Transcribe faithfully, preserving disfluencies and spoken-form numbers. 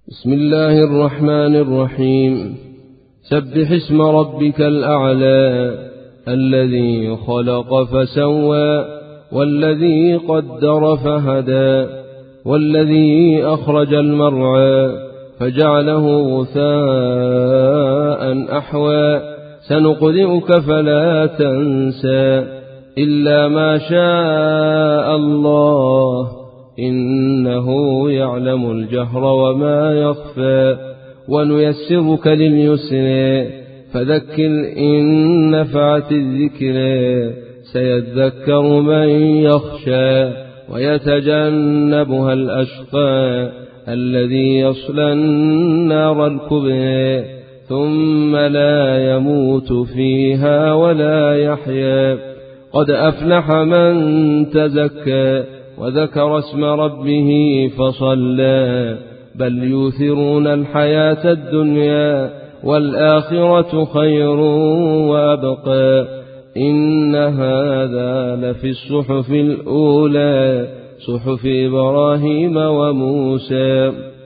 بسم الله الرحمن الرحيم. سبح اسم ربك الأعلى الذي خلق فسوى والذي قدر فهدى والذي أخرج المرعى فجعله غثاء أحوى سنقرئك فلا تنسى إلا ما شاء الله إنه يعلم الجهر وما يخفى ونيسرك لليسر فذكر إن نفعت الذكر سيذكر من يخشى ويتجنبها الأشقى الذي يصلى النار الكبرى ثم لا يموت فيها ولا يحيا قد أفلح من تزكى وذكر اسم ربه فصلى بل يؤثرون الحياة الدنيا والآخرة خير وأبقى إن هذا لفي الصحف الأولى صحف إبراهيم وموسى.